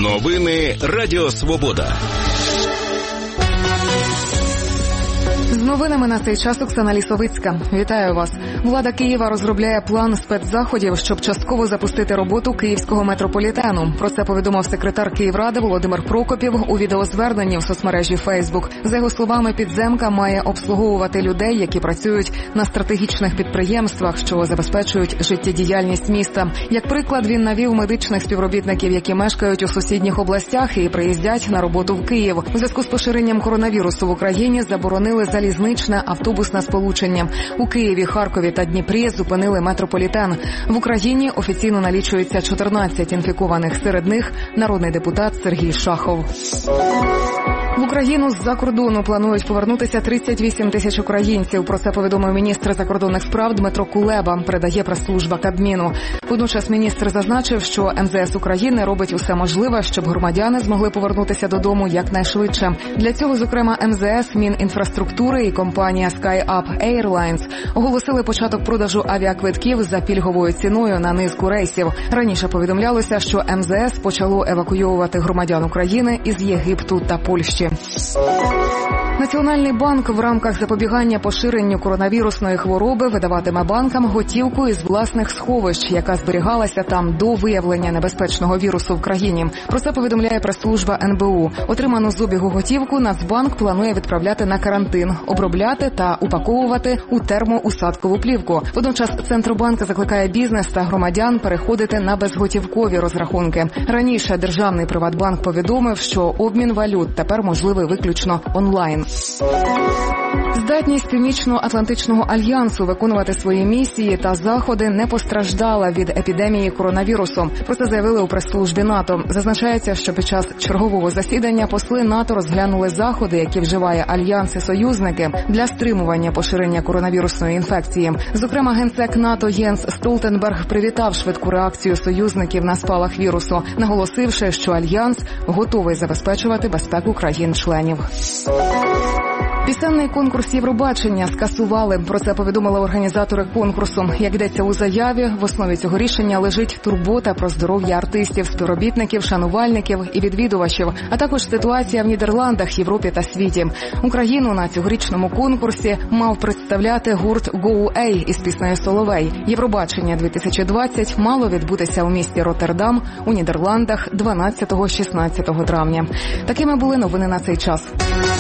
Новини Радіо Свобода. З новинами на цей час Оксана Лісовицька. Вітаю вас. Влада Києва розробляє план спецзаходів, щоб частково запустити роботу київського метрополітену. Про це повідомив секретар Київради Володимир Прокопів у відеозверненні в соцмережі Facebook. За його словами, підземка має обслуговувати людей, які працюють на стратегічних підприємствах, що забезпечують життєдіяльність міста. Як приклад, він навів медичних співробітників, які мешкають у сусідніх областях і приїздять на роботу в Київ. У зв'язку з поширенням коронавірусу в Україні заборонили залізничне автобусне сполучення. У Києві, Харкові та Дніпрі зупинили метрополітен. В Україні офіційно налічується 14 інфікованих. Серед них народний депутат Сергій Шахов. В Україну з-за кордону планують повернутися 38 тисяч українців. Про це повідомив міністр закордонних справ Дмитро Кулеба, передає прес-служба Кабміну. Водночас міністр зазначив, що МЗС України робить усе можливе, щоб громадяни змогли повернутися додому якнайшвидше. Для цього, зокрема, МЗС, Мінінфраструктури і компанія SkyUp Airlines оголосили початок продажу авіаквитків за пільговою ціною на низку рейсів. Раніше повідомлялося, що МЗС почало евакуйовувати громадян України із Єгипту та Польщі. Національний банк в рамках запобігання поширенню коронавірусної хвороби видаватиме банкам готівку із власних сховищ, яка зберігалася там до виявлення небезпечного вірусу в країні. Про це повідомляє прес-служба НБУ. Отриману з обігу готівку Нацбанк планує відправляти на карантин, обробляти та упаковувати у термоусадкову плівку. Водночас Центробанк закликає бізнес та громадян переходити на безготівкові розрахунки. Раніше Державний Приватбанк повідомив, що обмін валют тепер можливий виключно онлайн. Здатність Північно-Атлантичного альянсу виконувати свої місії та заходи не постраждала від епідемії коронавірусу. Про це заявили у прес-службі НАТО. Зазначається, що під час чергового засідання посли НАТО розглянули заходи, які вживає альянс і союзники для стримування поширення коронавірусної інфекції. Зокрема, генсек НАТО Єнс Столтенберг привітав швидку реакцію союзників на спалах вірусу, наголосивши, що альянс готовий забезпечувати безпеку країн-членів. Пісенний конкурс Євробачення скасували. Про це повідомили організатори конкурсу. Як йдеться у заяві, в основі цього рішення лежить турбота про здоров'я артистів, співробітників, шанувальників і відвідувачів, а також ситуація в Нідерландах, Європі та світі. Україну на цьогорічному конкурсі мав представляти гурт Go-A із піснею «Соловей». Євробачення 2020 мало відбутися у місті Роттердам у Нідерландах 12-16 травня. Такими були новини на цей час.